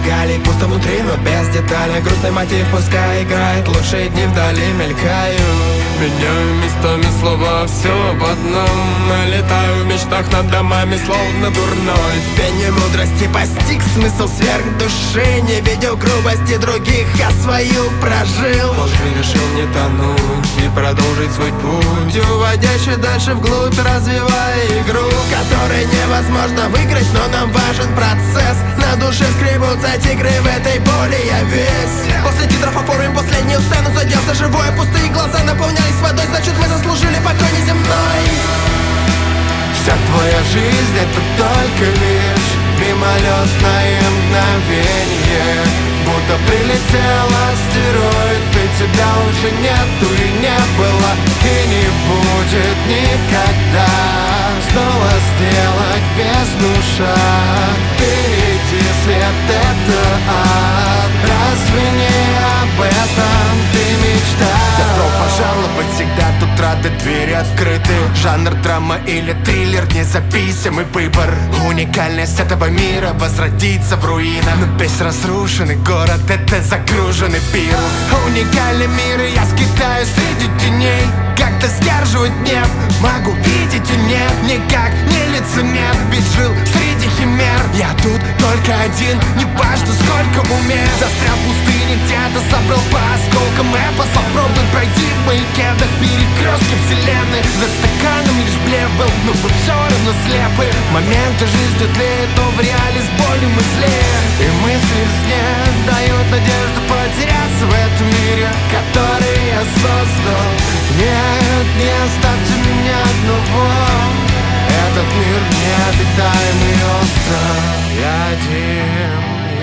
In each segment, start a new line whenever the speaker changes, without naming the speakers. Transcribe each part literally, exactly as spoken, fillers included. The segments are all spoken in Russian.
галей, пусто внутри, но без деталей. Грустный мотив пускай играет, лучшие дни вдали мелькают. Меняю местами слова, все об одном. Летаю в мечтах над домами, словно дурной. В пене мудрости постиг смысл сверх души. Не видел грубости других, а свою прожил. Может, решил не тонуть и продолжить свой путь, уводящий дальше вглубь, развивая игру, в которой невозможно выиграть, но нам важен процесс. На душе скребутся тигры, в этой боли я весь. После титров оформим последнюю сцену. Задел за живое, пустые глаза наполнялись водой. Значит, мы заслужили покой неземной. Вся твоя жизнь — это только лишь мимолетное мгновение. Будто прилетел астероид, и тебя уже нету и не было, и не будет никогда. Снова сделать бездну шаг, впереди свет — это ад. Разве не об этом ты мечтал? Добро пожаловать, всегда тут рады, двери открыты. Жанр драма или триллер, независимый выбор. Уникальность этого мира — возродиться в руинах. Но весь разрушенный город — это загруженный пир. Уникальный мир, и я скитаюсь среди теней. Как-то сдерживать гнев, могу видеть и нет. Никак не лицемер, ведь жил среди химер. Я тут только один, не важно сколько в уме. Застрял в пустыне, где-то собрал по осколкам эпос. Попробуй пройти в моих кедах перекрестки вселенной. За стаканом лишь блеф был, но вы все равно слепы. Моменты жизни тлеют, но в реале с болью мы злее. И мысли в сне дают надежду потеряться в этом мире, который я создал. Нет, не оставьте меня одного. Этот мир необитаемый остров. Я один,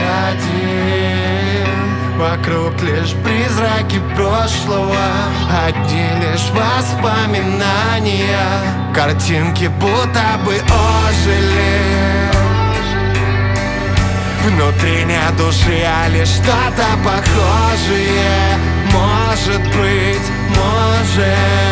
я один. Вокруг лишь призраки прошлого, одни лишь воспоминания. Картинки будто бы ожили. Внутри нет души, а лишь что-то похожее. Может быть, может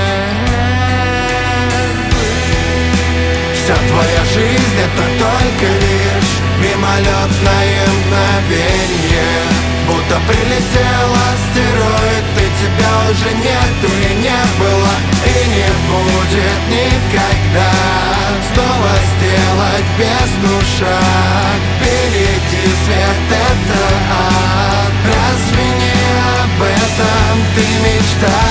быть. Вся твоя жизнь — это только лишь мимолетное мгновение. Будто прилетел астероид, и тебя уже нету и не было, и не будет никогда. Снова сделать бездну шаг, впереди свет — это ад. Разве не об этом ты мечтаешь?